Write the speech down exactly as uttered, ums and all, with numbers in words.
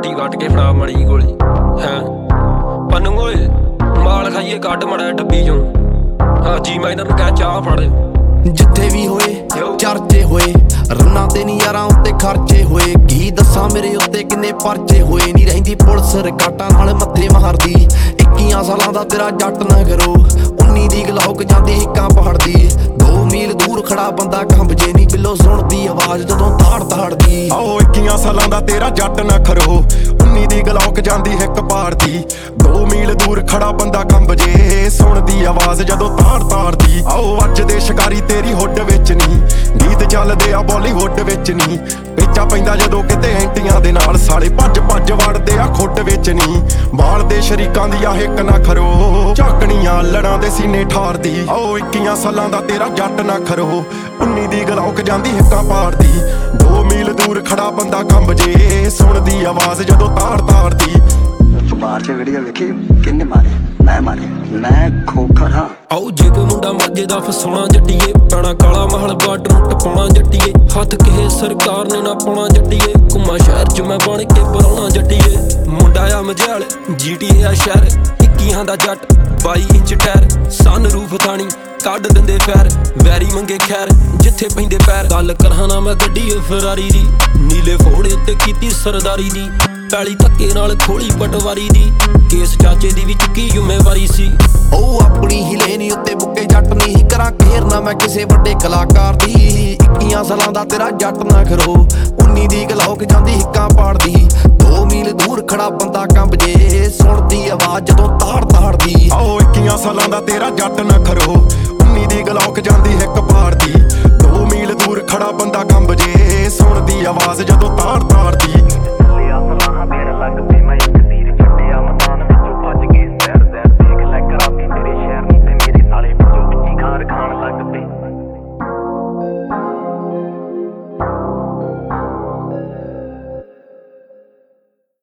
ਰੋਟੀ ਕੱਟ ਕੇ ਫੜਾ ਮੜੀ ਗੋਲੀ ਹੈ ਪੰਨੂ ਓਏ ਮਾਲ ਖਾਈਏ ਕੱਢ ਮੜਾ ਡੱਬੀ ਚੋਂ ਹਾਂ ਜੀ ਮੈਂ ਇਹਨਾਂ ਨੂੰ ਕਹਿ ਚਾਹ ਫੜ ਜਿੱਥੇ ਵੀ ਹੋਏ ਚਰਚੇ ਹੋਏ ਰੰਨਾਂ ਤੇ ਨੀ ਯਾਰਾਂ ਉੱਤੇ ਖਰਚੇ ਹੋਏ ਕੀ ਦੱਸਾਂ ਮੇਰੇ ਉੱਤੇ ਕਿੰਨੇ ਪਰਚੇ ਹੋਏ ਨੀ ਰਹਿੰਦੀ ਪੁਲਿਸ ਰਿਕਾਟਾਂ ਨਾਲ ਮੱਥੇ ਮਾਰਦੀ ਇੱਕੀਆਂ ਸਾਲਾਂ ਦਾ ਤੇਰਾ ਜੱਟ ਨਾ ਕਰੋ ਉੱਨੀ ਦੀ ਗਲੌਕ ਜਾਂਦੀ ਹਿੱਕਾਂ ਪਹਾੜਦੀ ਦੋ ਮੀਲ ਦੂਰ ਖੜਾ ਬੰਦਾ ਕੰਬ ਜੇ ਨੀ ਬਿੱਲੋ ਸੁਣਦੀ ਆਵਾਜ਼ ਜਦੋਂ ਤਾੜ ਤਾੜਦੀ ਆਓ ਇੱਕੀਆਂ ਸਾਲਾਂ ਦਾ ਤੇਰਾ ਜੱਟ ਨਾ ਖਰੋ ਉੱਨੀ ਦੀ ਗਲੌਕ ਜਾਂਦੀ ਹਿੱਕ ਪਾੜਦੀ ਦੋ ਮੀਲ ਦੂਰ ਖੜਾ ਬੰਦਾ ਕੰਬ ਜੇ ਸੁਣਦੀ ਆਵਾਜ਼ ਜਦੋਂ ਤਾੜ ਤਾੜਦੀ ਆਓ ਅੱਜ ਦੇ ਸ਼ਿਕਾਰੀ ਤੇਰੀ ਹੁੱਡ ਵਿੱਚ ਨੀ ਗੀਤ ਚੱਲਦੇ ਆ ਬਾਲੀਵੁੱਡ ਵਿੱਚ ਨੀ ਪੇਚਾ ਪੈਂਦਾ ਜਦੋਂ ਕਿਤੇ ਐਂਟੀਆਂ ਦੇ ਨਾਲ ਸਾਲੇ ਭੱਜ ਭੱਜ ਵੜਦੇ ਆ ਖੁੱਡ ਵਿੱਚ ਨੀ ਬਾਲ ਦੇ ਸ਼ਰੀਕਾਂ ਦੀ ਆ ਹਿੱਕ ਨਾ ਖਰੋ ਝਾਕਣੀਆਂ ਲੜਾਂ ਦੇ ਸੀਨੇ ਠਾਰਦੀ ਆਓ ਇੱਕੀਆਂ ਸਾਲਾਂ ਦਾ ਤੇਰਾ ਜੱਟ ਨਾ ਖਰੋ ਉੱਨੀ ਦੀ ਗਲੌਕ ਜਾਂਦੀ ਹਿੱਕਾਂ ਪਾੜਦੀ ਦੋ ਮੀਲ ਦੂਰ ਖੜਾ ਬੰਦਾ ਕੰਬ ਜੇ ਸੁਣਦੀ ਆਵਾਜ਼ ਜਦੋਂ ਤਾੜ ਤਾੜਦੀ ਬਾਹਰ ਚ ਵੀਡੀਓ ਵੇਖੀ ਕਿੰਨੇ ਮਾਰੇ ਮੈਂ ਮਾਰੇ ਮੈਂ ਖੋਖਰ ਹਾਂ ਆਓ ਜੇ ਕੋਈ ਮੁੰਡਾ ਮਰਜੇ ਦਾ ਫਸਾਉਣਾ ਜੱਟੀਏ ਪੈਣਾ ਕਾਲਾ ਮਹਲ ਬਾਰਡਰ ਟਪਾਉਣਾ ਜੱਟੀਏ ਹੱਥ ਕਿਸੇ ਸਰਕਾਰ ਨੇ ਨਾ ਪਾਉਣਾ ਜੱਟੀਏ ਘੁੰਮਾ ਸ਼ਹਿਰ ਚ ਮੈਂ ਬਣ ਕੇ ਬਰਾਉਣਾ ਜੱਟੀਏ ਮੁੰਡਾ ਆ ਮਝੈਲ ਜੀਟੀਏ ਆ ਸ਼ਹਿਰ ਇੱਕੀਆਂ ਦਾ ਜੱਟ ਬਾਈ ਇੰਚ ਟਾਇਰ ਸਨ ਰੂਫ ਥਾਣੀ ਕੱਢ ਦਿੰਦੇ ਫੈਰ ਵੈਰੀ ਮੰਗੇ ਖੈਰ ਜਿੱਥੇ ਪੈਂਦੇ ਪੈਰ ਗੱਲ ਕਰਾਂ ਨਾ ਮੈਂ ਗੱਡੀ ਫਰਾਰੀ ਦੀ ਨੀਲੇ ਫੋੜੇ ਉੱਤੇ ਕੀਤੀ ਸਰਦਾਰੀ ਦੀ ਪੈਲੀ ਧੱਕੇ ਨਾਲ ਖੋਲੀ ਪਟਵਾਰੀ ਦੀ ਕੇਸ ਚਾਚੇ ਦੀ ਵੀ ਚੁੱਕੀ ਜ਼ਿੰਮੇਵਾਰੀ ਸੀ ਉਹ ਆਪਣੀ ਹੀ ਲੈਣੀ ਉੱਤੇ ਬੁੱਕੇ ਜੱਟ ਨਹੀਂ ਕਰਾਂ ਘੇਰਨਾ ਮੈਂ ਕਿਸੇ ਵੱਡੇ ਕਲਾਕਾਰ ਦੀ ਇੱਕੀਆਂ ਸਾਲਾਂ ਦਾ ਤੇਰਾ ਜੱਟ ਨਾ ਖਰੋ ਉੱਨੀ ਦੀ ਗਲੌਕ ਜਾਂਦੀ ਹਿੱਕਾਂ ਪਾੜਦੀ ਦੋ ਮੀਲ ਦੂਰ ਖੜਾ ਬੰਦਾ ਕੰਬ ਜੇ ਸੁਣਦੀ ਆਵਾਜ਼ ਜਦੋਂ ਤਾੜ ਤਾੜਦੀ ਆਓ ਇੱਕੀਆਂ ਸਾਲਾਂ ਦਾ ਤੇਰਾ ਜੱਟ ਨਾ ਖਰੋ ਉੱਨੀ ਦੀ ਗਲੌਕ ਜਾਂਦੀ ਹਿੱਕ ਪਾੜਦੀ ਦੋ ਮੀਲ ਦੂਰ ਖੜਾ ਬੰਦਾ ਕੰਬ ਜੇ ਸੁਣਦੀ ਆਵਾਜ਼ ਜਦੋਂ ਤਾੜ ਤਾੜਦੀ